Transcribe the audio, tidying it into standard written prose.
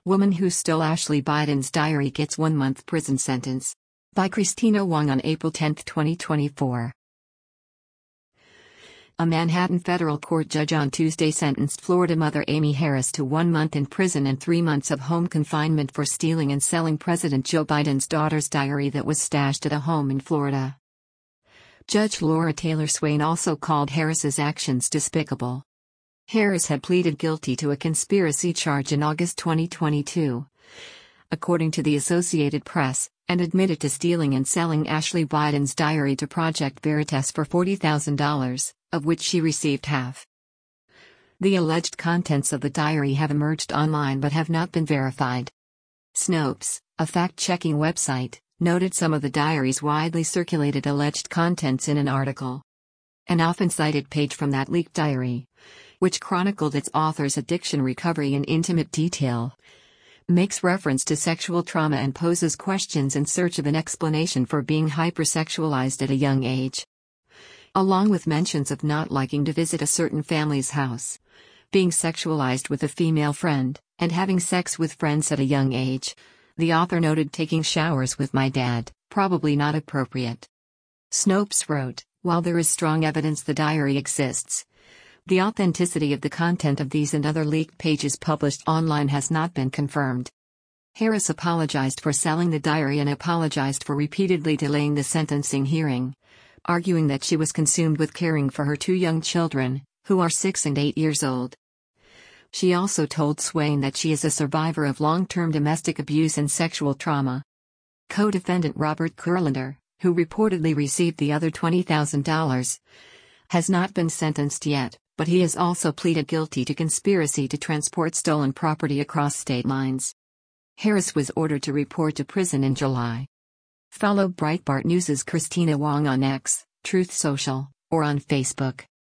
Woman who stole Ashley Biden's diary gets 1-month prison sentence. By Christina Wong on April 10, 2024. A Manhattan federal court judge on Tuesday sentenced Florida mother Amy Harris to 1 month in prison and 3 months of home confinement for stealing and selling President Joe Biden's daughter's diary that was stashed at a home in Florida. Judge Laura Taylor Swain also called Harris's actions despicable. Harris had pleaded guilty to a conspiracy charge in August 2022, according to the Associated Press, and admitted to stealing and selling Ashley Biden's diary to Project Veritas for $40,000, of which she received half. The alleged contents of the diary have emerged online but have not been verified. Snopes, a fact-checking website, noted some of the diary's widely circulated alleged contents in an article. An often cited page from that leaked diary, which chronicled its author's addiction recovery in intimate detail, makes reference to sexual trauma and poses questions in search of an explanation for being hypersexualized at a young age. Along with mentions of not liking to visit a certain family's house, being sexualized with a female friend, and having sex with friends at a young age, the author noted taking showers with my dad, probably not appropriate. Snopes wrote, while there is strong evidence the diary exists, the authenticity of the content of these and other leaked pages published online has not been confirmed. Harris apologized for selling the diary and apologized for repeatedly delaying the sentencing hearing, arguing that she was consumed with caring for her 2 young children, who are 6 and 8 years old. She also told Swain that she is a survivor of long-term domestic abuse and sexual trauma. Co-defendant Robert Kurlander, who reportedly received the other $20,000, has not been sentenced yet, but he has also pleaded guilty to conspiracy to transport stolen property across state lines. Harris was ordered to report to prison in July. Follow Breitbart News' Christina Wong on X, Truth Social, or on Facebook.